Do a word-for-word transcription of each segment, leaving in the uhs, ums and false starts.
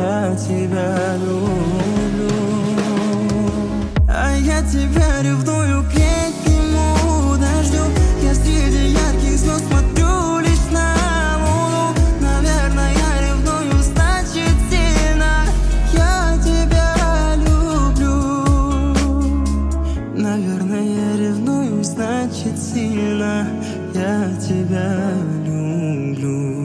Я тебя люблю, а я тебя ревную к летнему дождю. Я среди ярких звезд смотрю лишь на луну. Наверное, я ревную, значит сильно. Я тебя люблю. Наверное, я ревную, значит сильно. Я тебя люблю.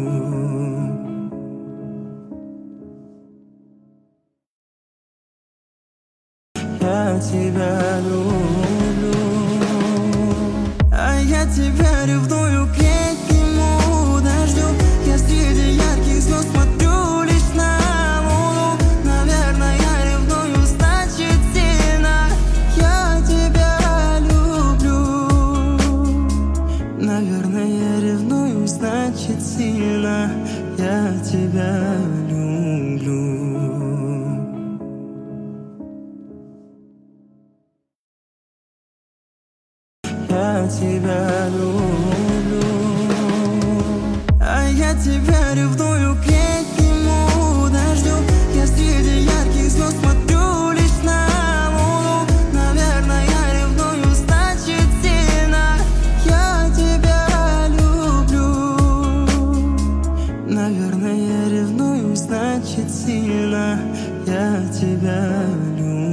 Я тебя люблю, а я тебя ревную к летнему дождю. Я среди ярких звезд смотрю лишь на луну. Наверное, я ревную, значит сильно. Я тебя люблю. Наверное, я ревную, значит сильно. Я тебя люблю. Я тебя люблю, а я тебя ревную к летнему дождю. Я среди ярких звезд смотрю лишь на луну. Наверное, я ревную, значит сильно. Я тебя люблю. Наверное, я ревную, значит сильно. Я тебя люблю.